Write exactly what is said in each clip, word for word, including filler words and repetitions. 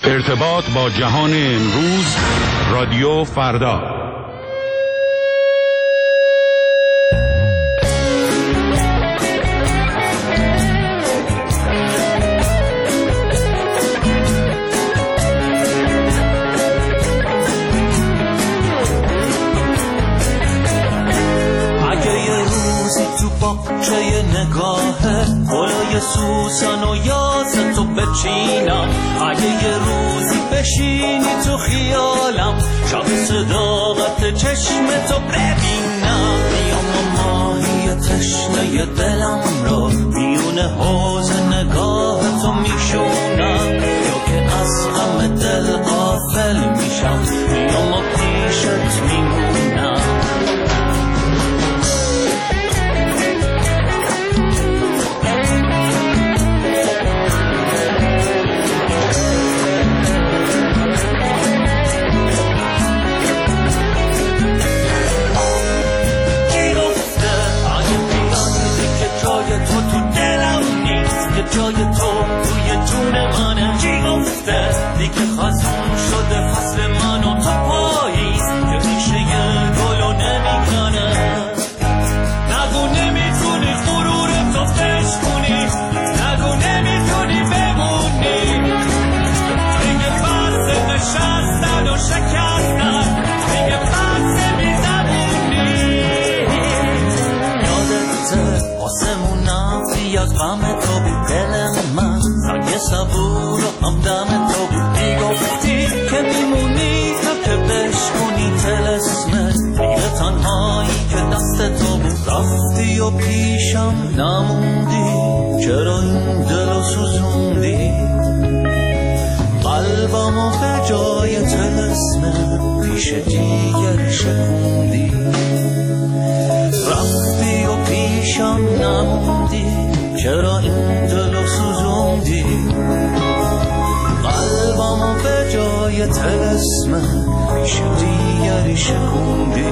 ارتباط با جهان امروز، رادیو فردا. باغچه نگاهه گلای سوسن و یاس تو بچینم، اگه یه روزی بشینی تو خیالم، شب صداقت چشم تو ببینم، میام و ماهی تشنه دلم رو میون حوض نگاه تو میشونم، یا که از غم دل غافل میشم، میام و پیشت میمونم. جای تو توی جون منه، چی گفته دیگه خزون شده فصل من و تو پاییز که ریشه گلو نمیکنه، نگو نمیتونی غرور تو بشکنی، نگو نمیتونی بمونی، دیگه بس نشستن و شکستن، دیگه بس بیزبونی. یادت آسمونم بیاد غم تو بود، دل من سنگ صبور و همدم تو بود، میگفتی که میمونی تا که بشکنی طلسمت، دیگه تنهایی که دست تو بود، رفتی و پیشم نموندی، چرا این دلو سوزوندی، قلبمو به جای طلسمت پیش دیگری شکوندی، رفتی و پیشم نموندی، چرا این دلو سوزوندی، قلبمو به جای طلسمت پیش دیگری شکوندی.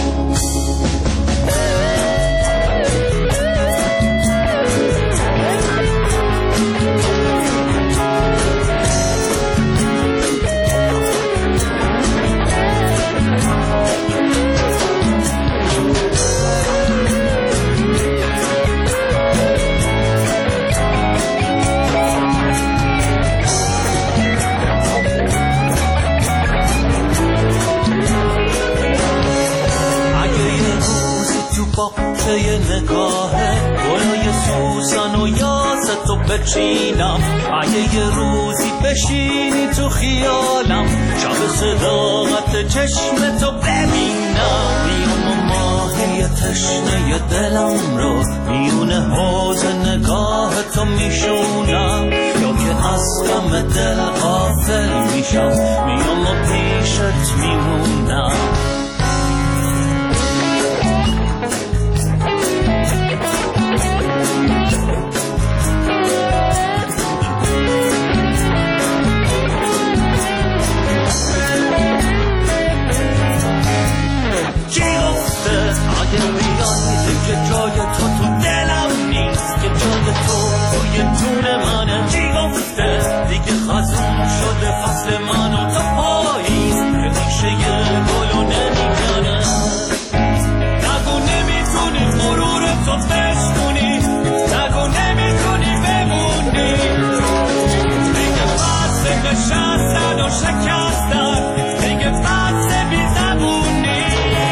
باغچه نگاهه گلای سوسن و یاس تو بچینم، اگه یه روزی بشینی تو خیالم، شب صداقت چشم تو ببینم، میام و ماهی تشنه دلم رو میون حوض نگاه تو میشونم، یا که از غم دل غافل میشم، میام و پیشت میمونم. که جای تو تو دلم نیست، که جای تو توی جون منه، چی گفته دیگه خزون شده فصل من و تا پاییز که ریشه گلو نمیکنه، نگو نمیتونی غرور تو بشکنی، نگو نمیتونی بمونی، دیگه بس نشستن و شکستن، دیگه بس بیزبونی.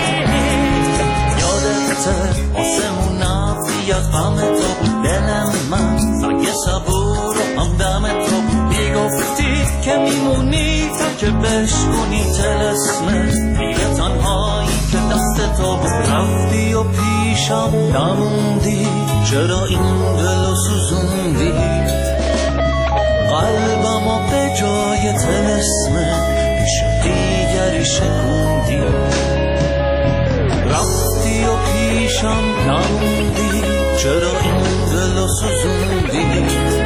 آسمونم بیاد غم تو بود، دل من سنگ صبور و همدم تو بود، میگفتی که میمونی تا که بشکنی طلسمت، دیگه تنهایی که دست تو بود، رفتی و پیشم نموندی، چرا این دلو سوزوندی، قلبمو به جای طلسمت پیش دیگری شکوندی، رفتی و پیشم نموندی، چرا این دلو سوزوندی،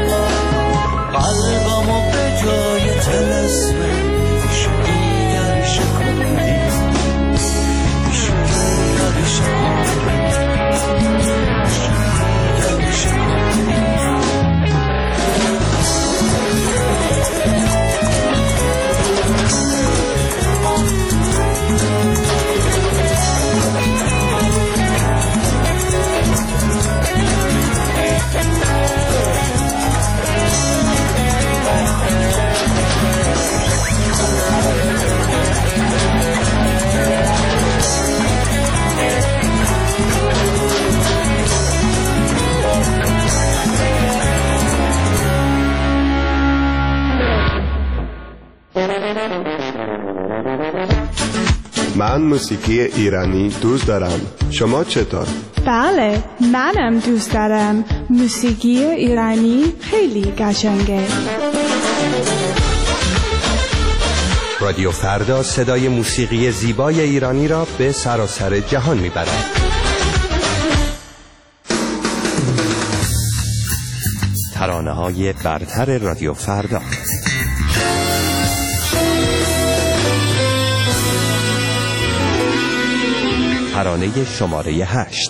قلبمو به جای طلسمت پیش دیگری شکوندی، پیش دیگری شکوندی، پیش دیگری شکوندی. من موسیقی ایرانی دوست دارم. شما چطور؟ بله، منم دوست دارم. موسیقی ایرانی خیلی قشنگه. رادیو فردا صدای موسیقی زیبای ایرانی را به سراسر جهان میبرد. ترانه‌های برتر رادیو فردا. ترانه شماره هشت.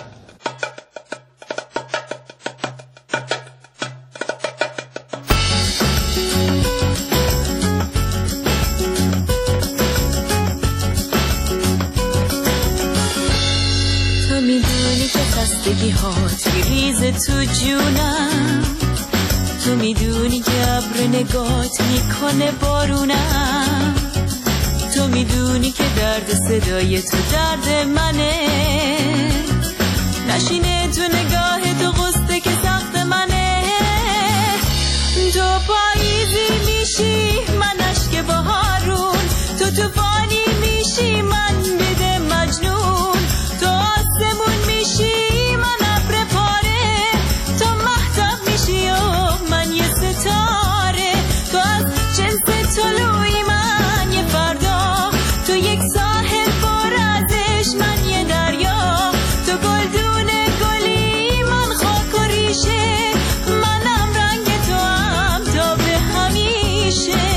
تو میدونی که خستگی هات میریزه تو جونم، تو میدونی که ابر نگات میکنه بارونم، تو میدونی که درد صدای تو درد منه، نشینه تو نگاه تو غصه که سخت منه، تو پاییزی میشی من اشک بهارون، تو توفانی میشی من بده مجنون، تو آسمون میشی من ابر پاره، تو مهتاب میشی و من یه ستاره، تو از جنس طلوعی من یه فردا، تو یک ساحل پر ازش من یه دریا، تو گلدون گلی من خاک و ریشه، منم رنگ تو هم تا به همیشه.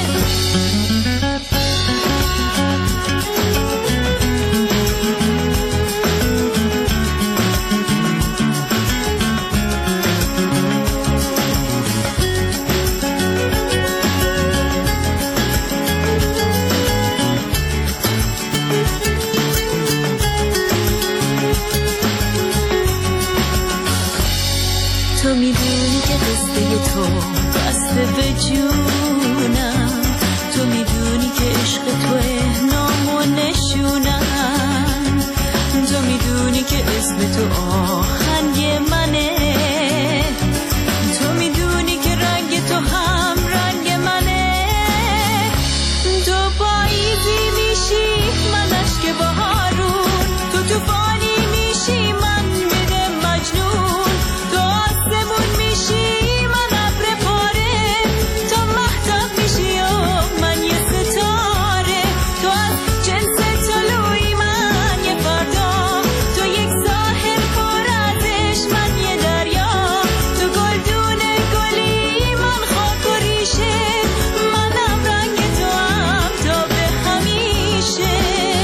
تو میدونی که قصه تو بسته به جونم، تو میدونی که عشق توه نام و نشونم، تو میدونی که اسم تو آهنگ منه، تو میدونی که رنگ تو هم رنگ منه، تو پاییزی میشی من اشک بهارون، تو توفانی میشی من بده مجنون، تو آسمون میشی من ابر پاره، تو مهتاب میشی و من یه ستاره، تو از جنس طلوعی من یه فردا، تو یک ساحل پر ازش من یه دریا، تو گلدون گلی من خاک و ریشه، منم رنگ تو هم تا به همیشه.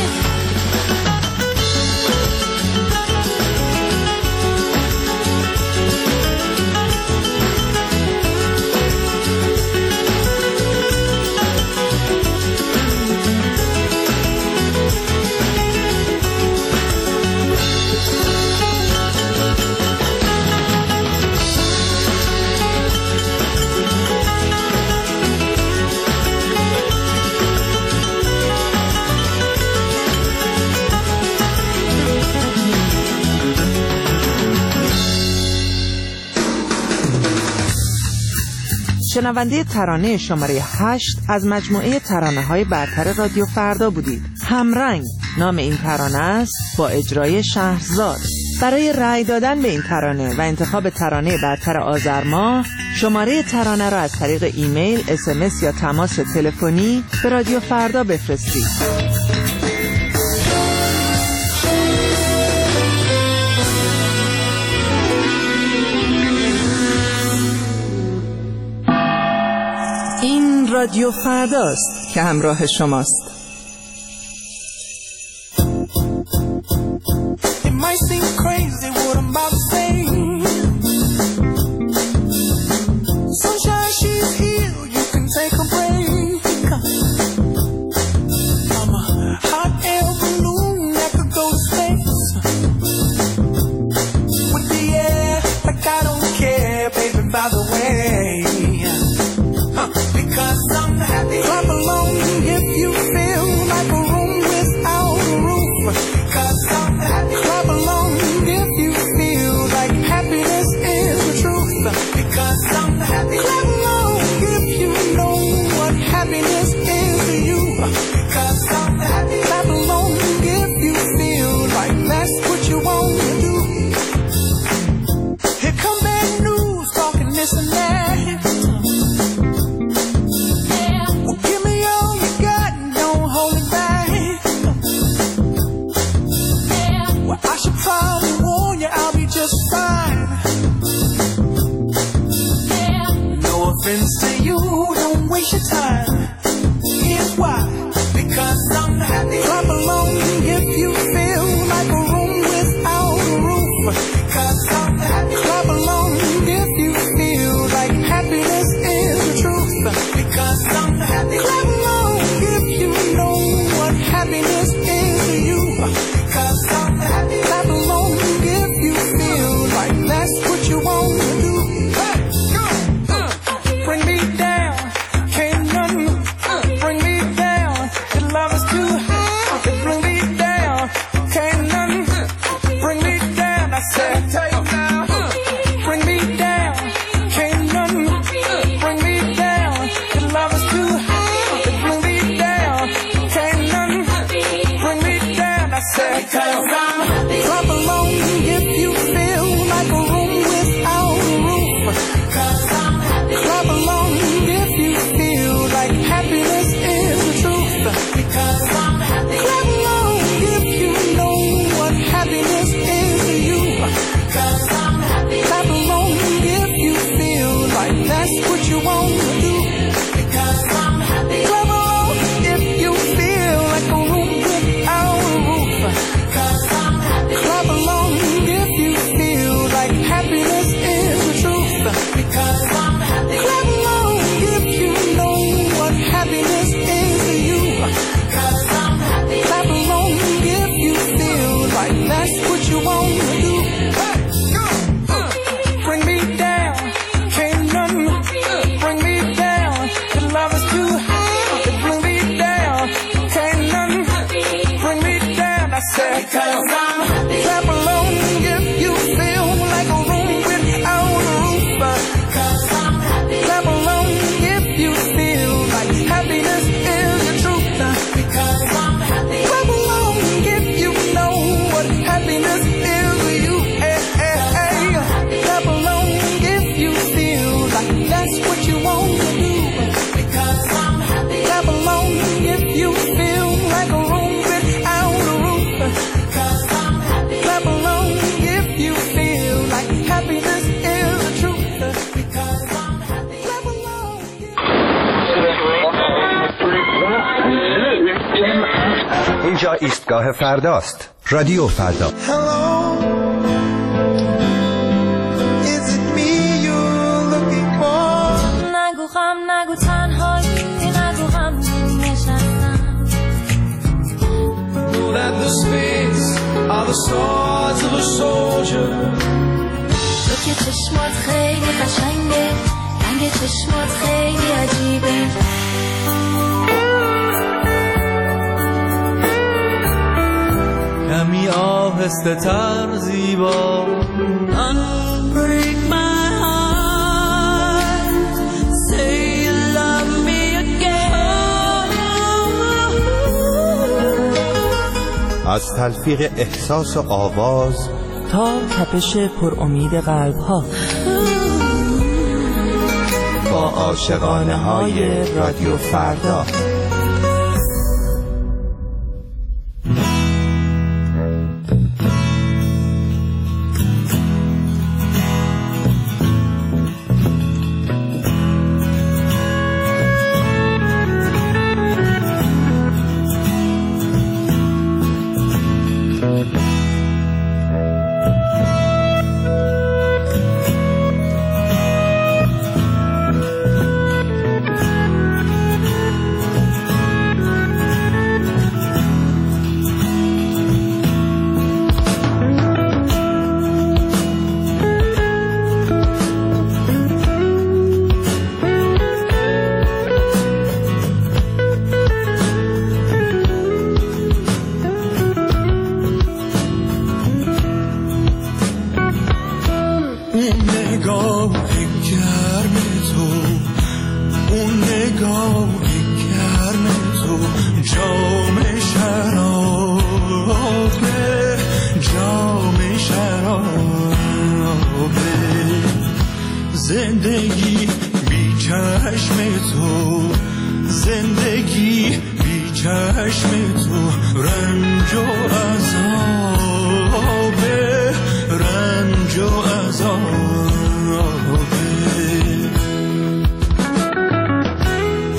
شنونده ترانه شماره هشت از مجموعه ترانه‌های برتر رادیو فردا بودید. همرنگ نام این ترانه است با اجرای شهرزاد. برای رأی دادن به این ترانه و انتخاب ترانه برتر آذر ماه، شماره ترانه را از طریق ایمیل، اس ام اس یا تماس تلفنی به رادیو فردا بفرستید. این رادیو فرداست که همراه شماست. It might seem crazy what I'm about to say. Sunshine, she's here, you can take a break. I'm a hot air balloon that could go to space. With the air, like I don't care, baby, by the way. Huh, because I'm happy. Clap along if you feel waste your time. Here's why. Because I'm happy. Clap along if you feel like a room without a roof. Because I'm happy. Clap along if you feel like happiness is the truth. Because I'm happy. Clap along if you know what happiness is to you. Because I'm happy. Clap along if you feel like that's what you want to do. Hey, go, uh, bring me down. Can't nothing uh, bring me down. The love is too high. Bring me down. Can't nothing uh, bring me down. I said, take now. Uh, bring me down. Can't nothing uh, bring me down. The love is too high. Bring me down. Can't nothing uh, bring me down. I said, take now. Clap along if you feel like a room without a roof. Clap along if you feel like happiness is the truth. Clap along if you know what happiness is to you. Clap along if you feel like that's what you want to do. Clap along if you feel like a room without a roof. Clap along if you feel like happiness is the truth. Clap along if you know what happiness is to you. Clap along if you feel like that's what you want to do. Hey, go, uh, bring me down. Can't nothing uh, bring me down. The love is too high. Bring me down. Can't nothing bring me down. I said, clap along if you feel like a room without a roof. Clap along if you feel like happiness is the truth. Clap along if you know what happiness is to you. Hey, hey, hey. Clap along if you feel like that's what you want to do. Clap along if you feel like a room without a roof. Clap along if you feel like happiness is the truth. Clap along. اینجا ایستگاه فرداست. رادیو فردا. Hello, is it me you're looking for? نگو غم نگو تنهایی نگو غم نشستم. Know that the spades are the swords of a soldier. تو که چشمات خیلی قشنگه، رنگ چشمات خیلی عجیبه. کمی آهسته تر زیبا. Unbreak my heart. Say you love me again. از تلفیق احساس و آواز تا تپش پر امید قلب ها با عاشقانه های رادیو فردا. زندگی بی چشم تو، زندگی بی چشم تو، رنج و عذابه، رنج و عذابه.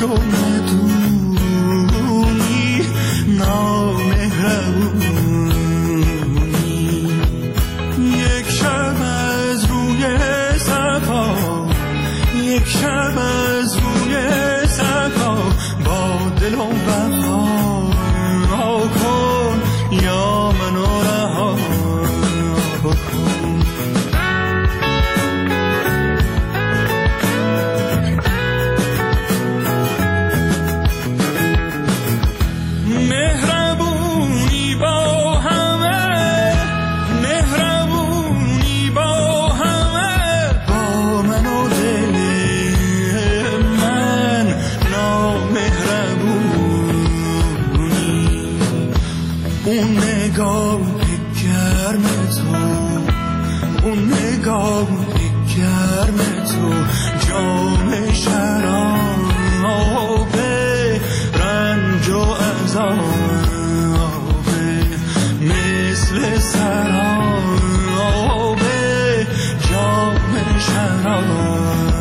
همشو ندونی نامهربونی. یک شب از روی صفا، یک شب از روی صفا با دل و وفا کن یا منو رها کن. مهربونی با همه، مهربونی با همه، با من و دل من نامهربونی. اون نگاه گرم تو، اون نگاه گرم تو جام شراب رنج و عذاب مثل سراب جام شراب.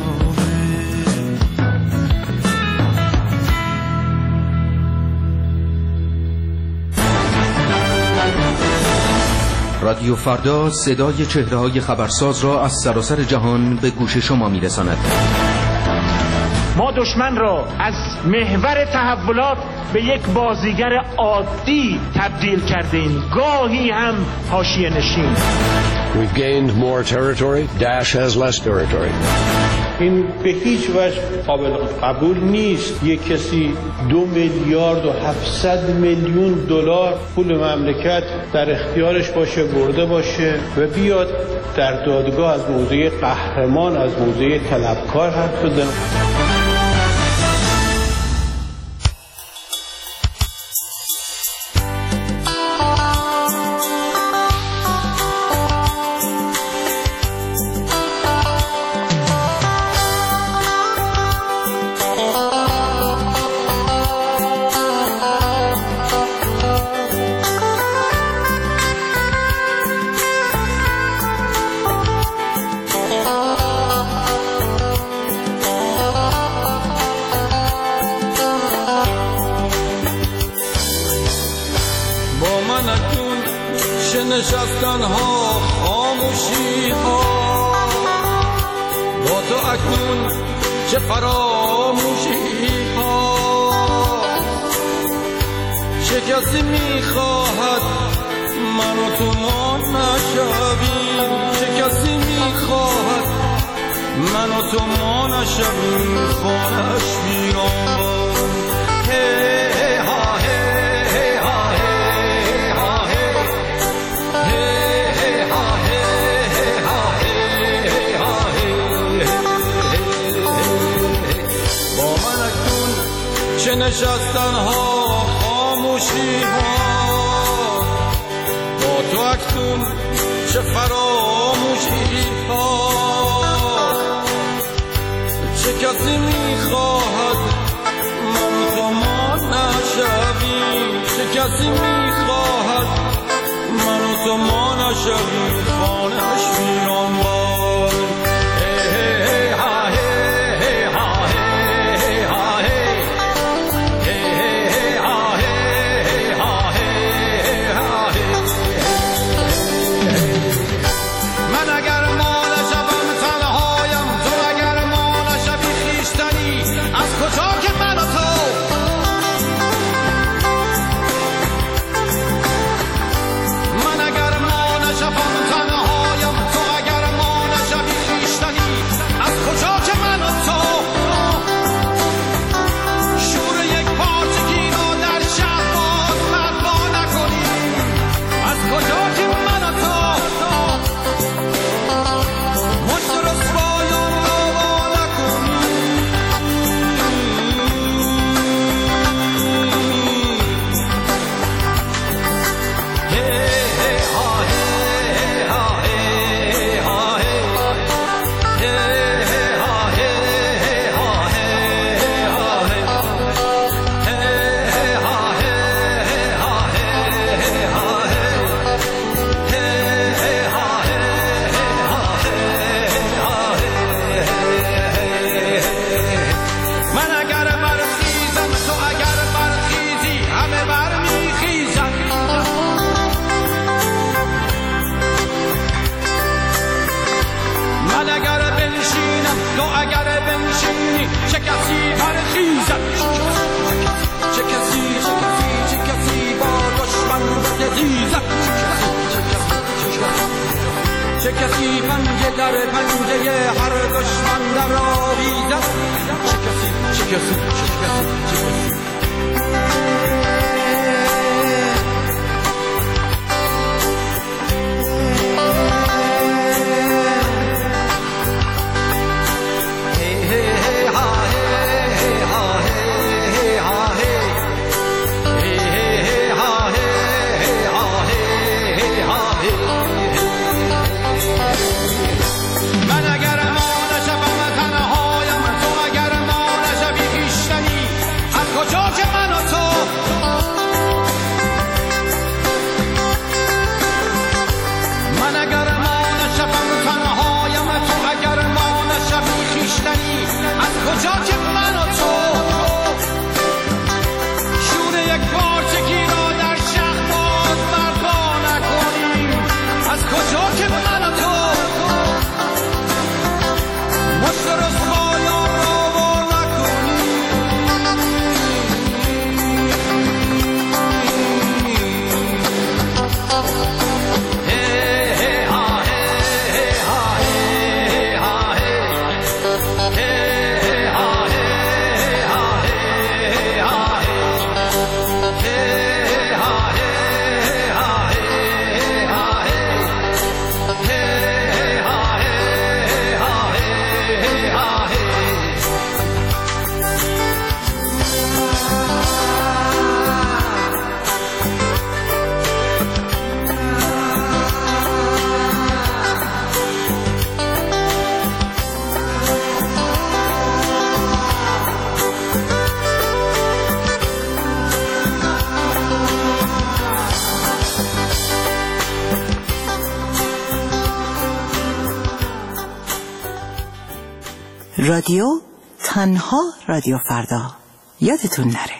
رادیو فردا صدای چهره‌های خبرساز را از سراسر جهان به گوش شما می‌رساند. ما دشمن را از محور تحولات به یک بازیگر عادی تبدیل کردیم، گاهی هم حاشیه نشین. We've gained more territory. Daesh has less territory. این به هیچ وجه قابل قبول نیست یک کسی دو میلیارد و هفتصد میلیون دلار پول مملکت در اختیارش باشه، برده باشه و بیاد در دادگاه از موضع قهرمان، از موضع طلبکار حرف بزنه. نشستن ها خاموشی ها با تو اکنون چه فراموشی ها. چه کسی میخواهد من و تو ما نشویم، چه کسی میخواهد من و تو ما نشویم، خانش بیرون. هی ها هی ها چه نشستن ها خاموشی ها با تو اکنون چه فراموشی ها. چه کسی میخواهد من و تو ما نشویم، چه کسی میخواهد من و تو ما نشویم، خانهش ویران باد. من اگر ما نشوم در پنجه هر دشمن در آویزد. چه کسی چه کسی چه کسی چه کسی رادیو تنها رادیو فردا، یادتون نره.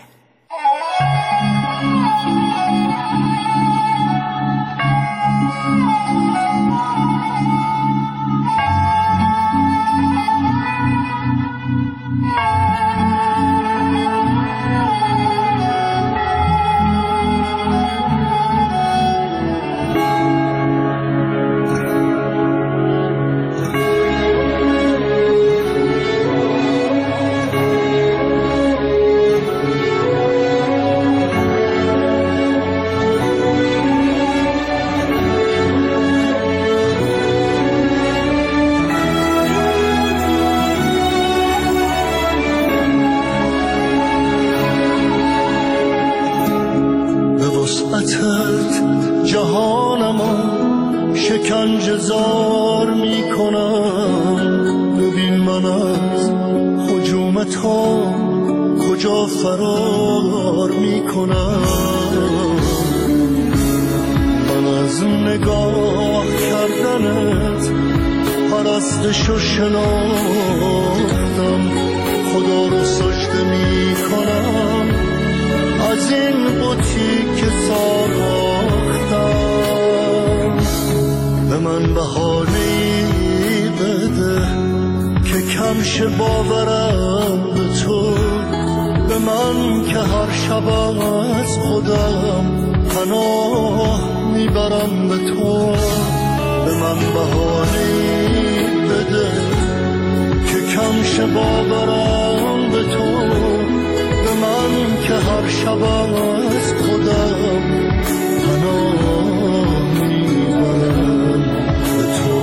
شکنجه‌زار میکنم. ببین من از هجوم تو کجا فرار میکنم. من از نگاه کردنت پرستشو شناختم. خدا رو سجده میکنم از این بوتی که ساختم. به من بهانه‌ای بده که کم شه باورم به تو. به من که هر شب از خودم پناه میبرم به تو. به من بهانه‌ای بده که کم شه باورم به تو. به من که هر شب از خودم پناه میبرم به تو.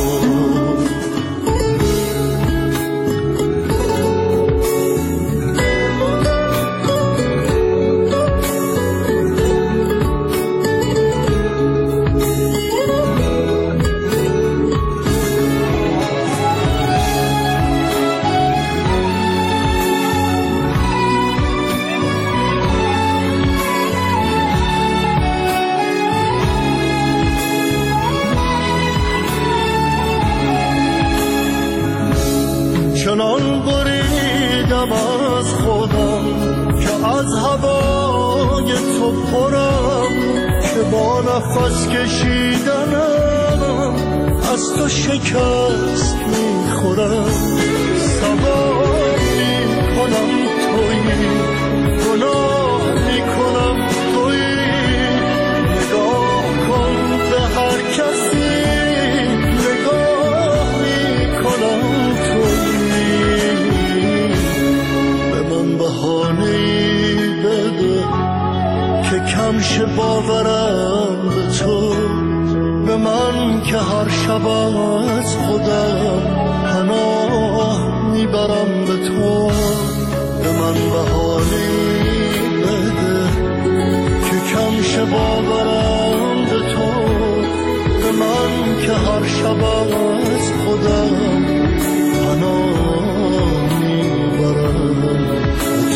چنان بریدم از خودم که از هوای تو پرم، که با نفس کشیدنم از تو شکست میخورم. سوار میکنم تویی، گناه میکنم تویی. نگاه کن به هر کسی، نگاه که کمش باورم به تو، به من که هر شب از خودم پناه میبرم به تو. به من بهانه‌ای بده که کمش باورم به تو، به من که هر شب از خودم پناه میبرم به تو.